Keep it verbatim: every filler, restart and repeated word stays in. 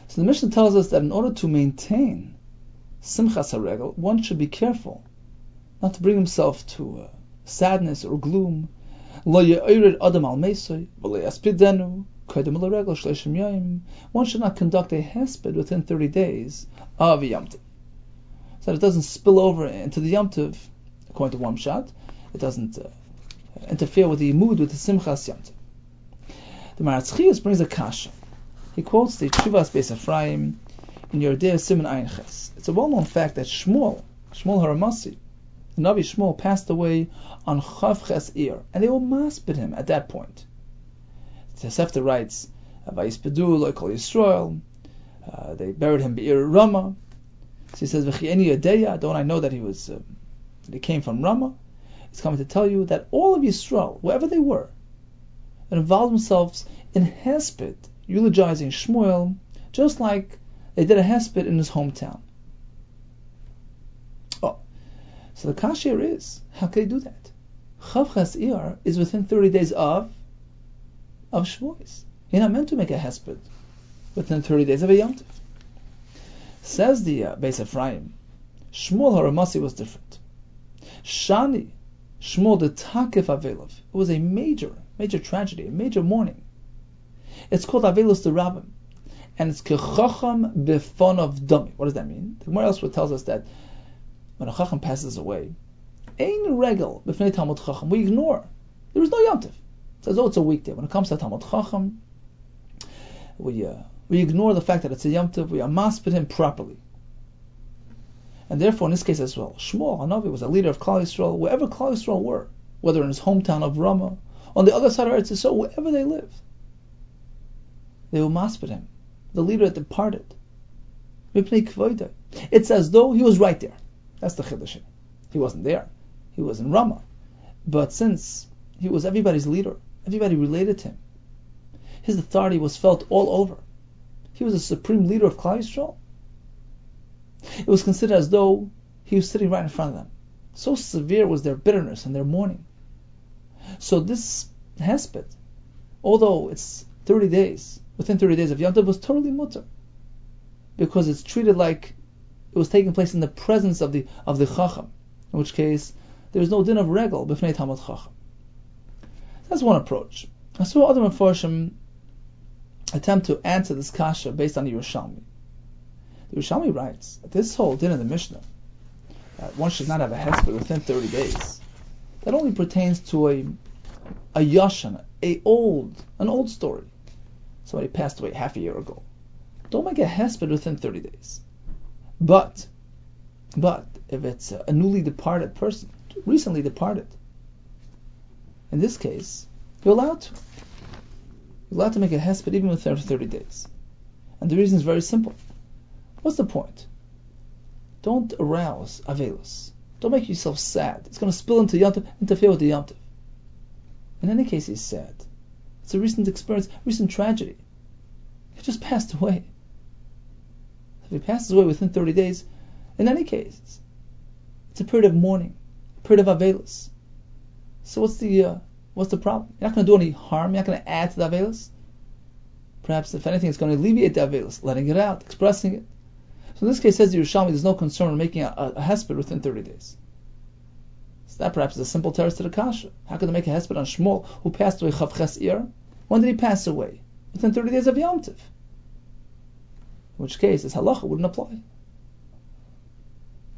So the Mishnah tells us that in order to maintain Simchas HaRegel, one should be careful not to bring himself to uh, sadness or gloom. One should not conduct a hesped within thirty days of Yom Tov, so that it doesn't spill over into the Yom Tov, according to one shot. It doesn't uh, interfere with the mood, with the Simchas Yom Tov. The Maharatz Chiyus brings a kasha. He quotes the Tshuvas Beis Ephraim in Yerdei Siman Ayin Ches. It's a well-known fact that Shmuel, Shmuel Haramasi, the Navi Shmuel, passed away on Chav Ches Iyar, and they will maspid him at that point. The Tosefta writes, "Vayispedu lo kol Yisrael." Uh, they buried him be'ir Rama. So he says, "V'chi'eni yadeya." Don't I know that he was, uh, that he came from Rama? He's coming to tell you that all of Yisrael, wherever they were, involved themselves in hesped, eulogizing Shmuel, just like they did a hesped in his hometown. Oh, so the kasha is, how can they do that? Chav Ches Iyar is within thirty days of of Shavuos. You're not meant to make a hesped within thirty days of a Yom Tov. Says the uh, Beis Ephraim, Shmuel Haramasi was different. Shani, Shmuel the Takif Avelov. It was a major, major tragedy, a major mourning. It's called Avelus the Rabbim, and it's Kechacham Befon of Dami. What does that mean? The Gemara elsewhere tells us that when a Chacham passes away, Ein Regel Befnei Talmud Chacham, we ignore. There is no Yom Tov. It says, oh, it's a weekday. When it comes to Talmud Chacham, we uh, we ignore the fact that it's a Yom Tov. We amaspid him properly. And therefore, in this case as well, Shmuel Hanavi was a leader of Klal Yisrael, wherever Klal Yisrael were, whether in his hometown of Ramah, on the other side of Eretz Yisrael, wherever they lived, they will maspid him. The leader had departed. It's as though he was right there. That's the chiddush. He wasn't there. He was in Ramah. But since he was everybody's leader, everybody related to him, his authority was felt all over. He was the supreme leader of Klal Yisrael. It was considered as though he was sitting right in front of them. So severe was their bitterness and their mourning. So this hesped, although it's thirty days, within thirty days of Yom Tov, was totally mutter, because it's treated like it was taking place in the presence of the of the Chacham, in which case there is no din of regel b'fnei Talmud Chacham. That's one approach. I saw other Mefarshim attempt to answer this kasha based on the Yerushalmi. The Yerushalmi writes that this whole din of the Mishnah, that one should not have a hesped within thirty days, that only pertains to a a yashan, a old, an old story. Somebody passed away half a year ago. Don't make a hesped within thirty days. But, but if it's a newly departed person, recently departed, in this case, you're allowed to. You're allowed to make a hesped even within thirty days. And the reason is very simple. What's the point? Don't arouse avelus. Don't make yourself sad. It's going to spill into Yom Tov, interfere with the Yom Tov. In any case, he's sad. It's a recent experience, recent tragedy. He just passed away. If he passes away within thirty days, in any case, it's a period of mourning, a period of avelus. So what's the uh, what's the problem? You're not going to do any harm. You're not going to add to the avelus. Perhaps, if anything, it's going to alleviate the avelus, letting it out, expressing it. So in this case, says the Yerushalmi, there's no concern in making a, a, a hesped within thirty days. So that perhaps is a simple terrace to the kasha. How could they make a hesped on Shmuel, who passed away Chav Ches Iyar? When did he pass away? Within thirty days of Yom Tov. In which case, this halacha wouldn't apply.